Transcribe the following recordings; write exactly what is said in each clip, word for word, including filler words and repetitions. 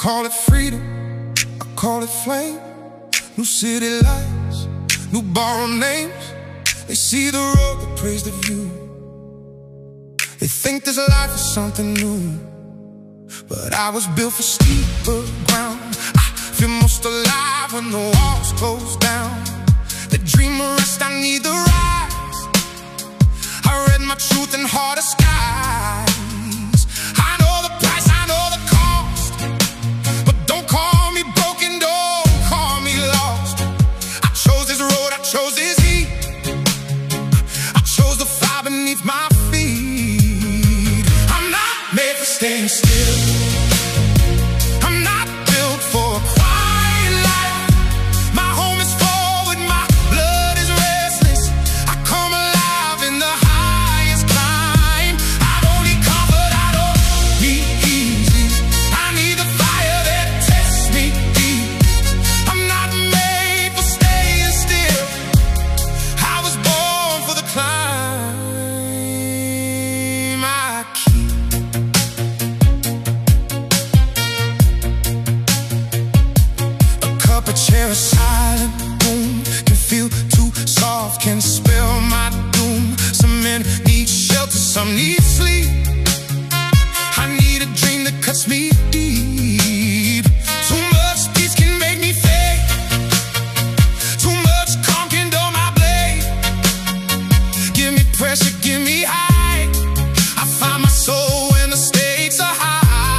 call it freedom, I call it flame. New city lights, new borrowed names. They see the road, they praise the view. They think this life is something new, but I was built for steeper ground. I feel most alive when the walls close down. The dreamer rest, I need the rise. I read my truth in harder skies. I know the price, I know the cost, but don't call me broken, don't call me lost. I chose this road, I chose this heat, I chose the fire beneath my feet. I'm not made for staying still, I'm not built for a quiet life. My home is forward, my blood is restless. I come alive in the highest climb. I don't need comfort, I don't need easy. I need the fire that tests me deep. I'm not made for staying still, I was born for the climb. I keep a chair, a silent room, can feel too soft, can spell my doom. Some men need shelter, some need sleep. I need a dream that cuts me deep. Too much peace can make me fake, too much calm can dull my blade. Give me pressure, give me height. I find my soul when the stakes are high.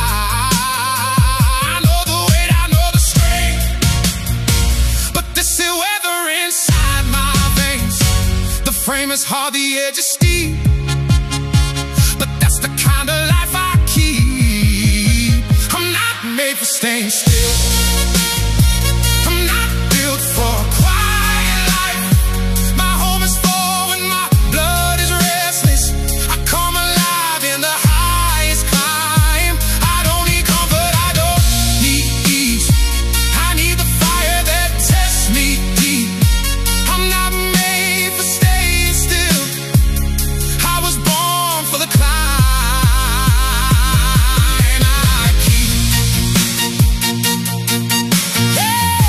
Frame is hard, the edge is steep, but that's the kind of life I keep. I'm not made for staying still, I'm not built for a quiet life. My home is forward, my blood is restless. I come alive in the highest climb. I don't need comfort, I don't need ease. I need the fire that tests me deep. I'm not made for staying, for the climb. I keep, yeah.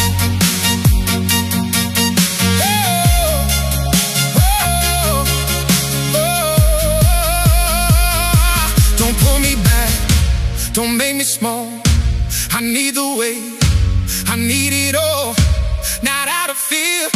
Oh, oh, oh. Don't pull me back, don't make me small. I need the weight, I need it all, not out of fear,